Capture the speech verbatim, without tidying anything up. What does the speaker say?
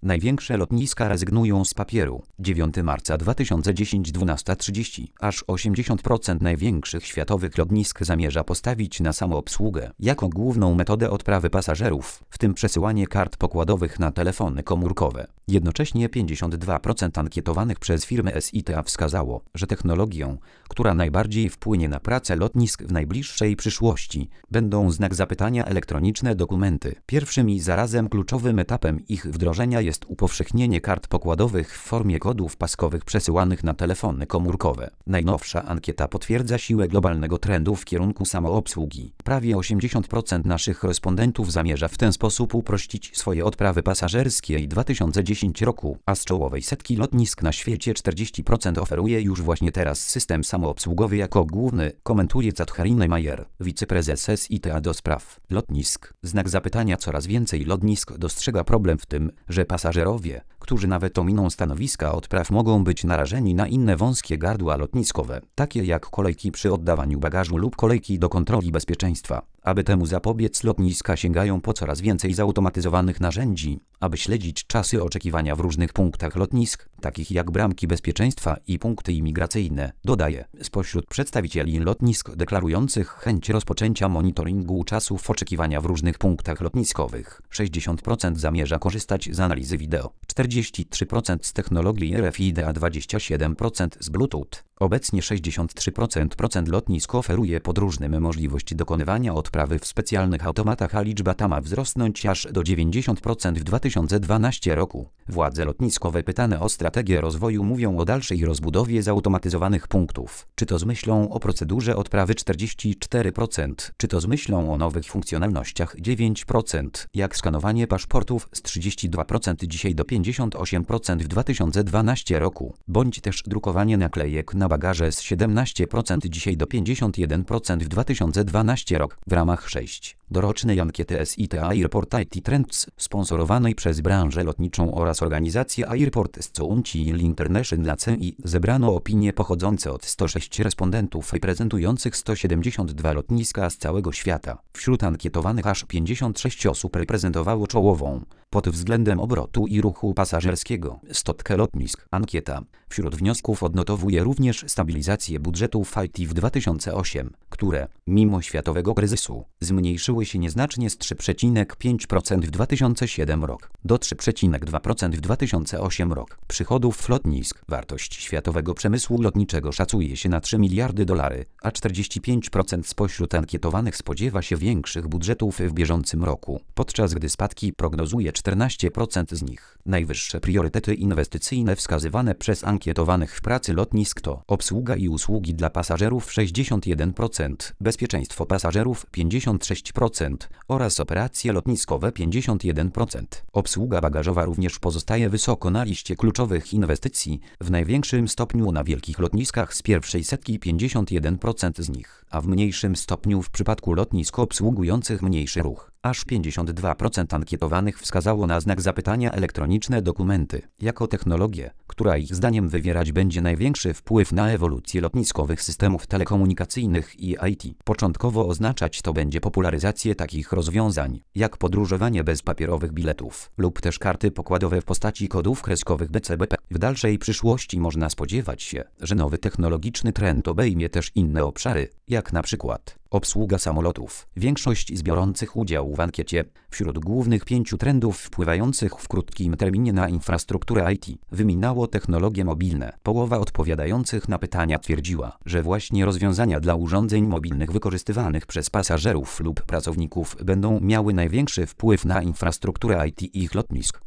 Największe lotniska rezygnują z papieru. dziewiątego marca dwa tysiące dziesiątego, dwunasta trzydzieści. Aż osiemdziesiąt procent największych światowych lotnisk zamierza postawić na samoobsługę jako główną metodę odprawy pasażerów, w tym przesyłanie kart pokładowych na telefony komórkowe. Jednocześnie pięćdziesiąt dwa procent ankietowanych przez firmę S I T A wskazało, że technologią, która najbardziej wpłynie na pracę lotnisk w najbliższej przyszłości, będą znak zapytania elektroniczne dokumenty. Pierwszym i zarazem kluczowym etapem ich wdrożenia jest upowszechnienie kart pokładowych w formie kodów paskowych przesyłanych na telefony komórkowe. Najnowsza ankieta potwierdza siłę globalnego trendu w kierunku samoobsługi. Prawie osiemdziesiąt procent naszych respondentów zamierza w ten sposób uprościć swoje odprawy pasażerskie i dwa tysiące dziesiątego roku, a z czołowej setki lotnisk na świecie czterdzieści procent oferuje już właśnie teraz system samoobsługowy jako główny, komentuje Catherine Mayer, wiceprezes S I T A do spraw lotnisk. Znak zapytania: coraz więcej lotnisk dostrzega problem w tym, że pasażerowie, którzy nawet ominą stanowiska odpraw, mogą być narażeni na inne wąskie gardła lotniskowe, takie jak kolejki przy oddawaniu bagażu lub kolejki do kontroli bezpieczeństwa. Aby temu zapobiec, lotniska sięgają po coraz więcej zautomatyzowanych narzędzi, aby śledzić czasy oczekiwania w różnych punktach lotnisk, takich jak bramki bezpieczeństwa i punkty imigracyjne, dodaje. Spośród przedstawicieli lotnisk deklarujących chęć rozpoczęcia monitoringu czasów oczekiwania w różnych punktach lotniskowych, sześćdziesiąt procent zamierza korzystać z analizy wideo, czterdzieści trzy procent z technologii R F I D, a dwadzieścia siedem procent z Bluetooth. Obecnie sześćdziesiąt trzy procent lotnisk oferuje podróżnym możliwość dokonywania odprawy w specjalnych automatach, a liczba ta ma wzrosnąć aż do dziewięćdziesiąt procent w dwa tysiące dwunastym roku. Władze lotniskowe pytane o strategię rozwoju mówią o dalszej rozbudowie zautomatyzowanych punktów. Czy to z myślą o procedurze odprawy? czterdzieści cztery procent. Czy to z myślą o nowych funkcjonalnościach? dziewięć procent. Jak skanowanie paszportów? Z trzydzieści dwa procent dzisiaj do pięćdziesiąt osiem procent w dwa tysiące dwunastym roku. Bądź też drukowanie naklejek na bagaże z siedemnaście procent dzisiaj do pięćdziesiąt jeden procent w dwa tysiące dwunastym rok. W ramach sześć dorocznej ankiety S I T A Airport I T Trends, sponsorowanej przez branżę lotniczą oraz organizację Airport Council International C I, zebrano opinie pochodzące od stu sześciu respondentów reprezentujących sto siedemdziesiąt dwa lotniska z całego świata. Wśród ankietowanych aż pięćdziesiąt sześć osób reprezentowało czołową, pod względem obrotu i ruchu pasażerskiego, stotkę lotnisk. Ankieta wśród wniosków odnotowuje również stabilizację budżetów I T w dwa tysiące ósmym, które, mimo światowego kryzysu, zmniejszyły się nieznacznie z trzy przecinek pięć procent w dwa tysiące siódmym rok do trzy przecinek dwa procent w dwa tysiące ósmym rok. Przychodów lotnisk. Wartość światowego przemysłu lotniczego szacuje się na trzy miliardy dolarów, a czterdzieści pięć procent spośród ankietowanych spodziewa się większych budżetów w bieżącym roku, podczas gdy spadki prognozuje czternaście procent z nich. Najwyższe priorytety inwestycyjne wskazywane przez ankietowanych w pracy lotnisk to obsługa i usługi dla pasażerów sześćdziesiąt jeden procent, bezpieczeństwo pasażerów pięćdziesiąt sześć procent oraz operacje lotniskowe pięćdziesiąt jeden procent. Obsługa bagażowa również pozostaje wysoko na liście kluczowych inwestycji, w największym stopniu na wielkich lotniskach z pierwszej setki pięćdziesiąt jeden procent z nich, a w mniejszym stopniu w przypadku lotnisk obsługujących mniejszy ruch. Aż pięćdziesiąt dwa procent ankietowanych wskazało na znak zapytania elektroniczne dokumenty jako technologię, która ich zdaniem wywierać będzie największy wpływ na ewolucję lotniskowych systemów telekomunikacyjnych i I T. Początkowo oznaczać to będzie popularyzację takich rozwiązań, jak podróżowanie bez papierowych biletów lub też karty pokładowe w postaci kodów kreskowych B C B P. W dalszej przyszłości można spodziewać się, że nowy technologiczny trend obejmie też inne obszary, jak na przykład obsługa samolotów. Większość z biorących udział w ankiecie, wśród głównych pięciu trendów wpływających w krótkim terminie na infrastrukturę I T, wymieniało technologie mobilne. Połowa odpowiadających na pytania twierdziła, że właśnie rozwiązania dla urządzeń mobilnych wykorzystywanych przez pasażerów lub pracowników będą miały największy wpływ na infrastrukturę I T ich lotnisk.